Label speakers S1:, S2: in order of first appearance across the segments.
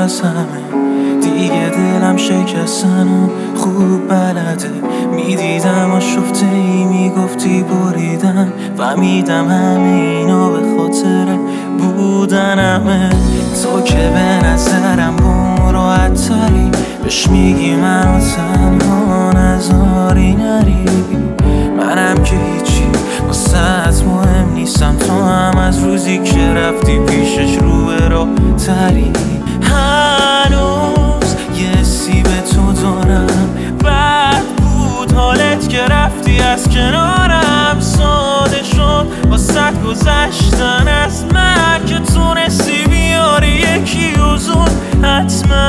S1: از همه دیگه دلم شکستن و خوب بلده. میدیدم آشفته ای میگفتی بریدن، فهمیدم همه اینا به خاطر بودنمه. تو که به نظرم راحت تری، بهش میگی منو تنها نذاری نری. منم که هیچی واسه مهم نیستم، تو هم از روزی که رفتی پیشش رو به راه تری. هنوز یه سی به تو دارم، بد بود حالت که رفتی از کنارم. ساده شد واسه گذشتن از من که تونستی بیاری یکی و زود. حتما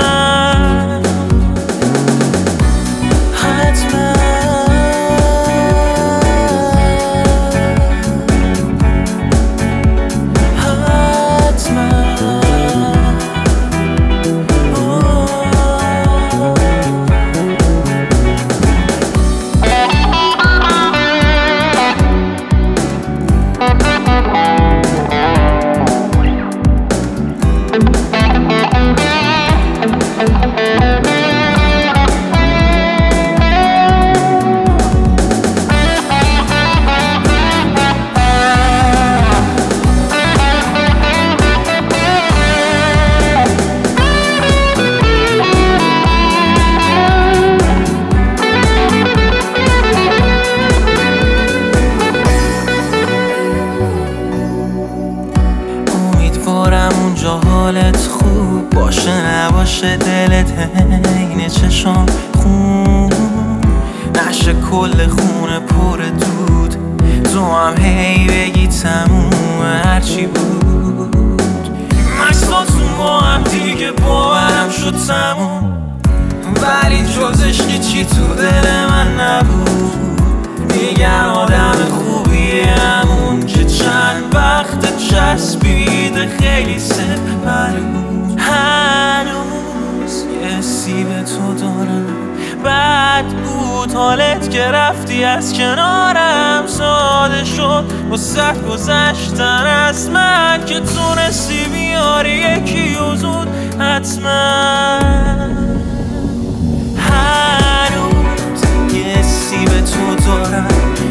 S1: اونجا حالت خوب باشه نباشه دلت حین چشام خون نشه کل خونه پر دود. تو هم هی بگی تموم هرچی بود. مکساتون با هم دیگه باورم شد تموم، ولی جز عشقی چی تو دل من نبود. میگن آدم خوبیه همون که چند وقت چسبیده خیلی سپرود. هنوز یه سی به تو دارم، بد بود حالت که رفتی از کنارم. ساده شد واسه گذشتن از من که تونستی بیاری یکی و زود. حتما هنوز یه سی به تو دارم،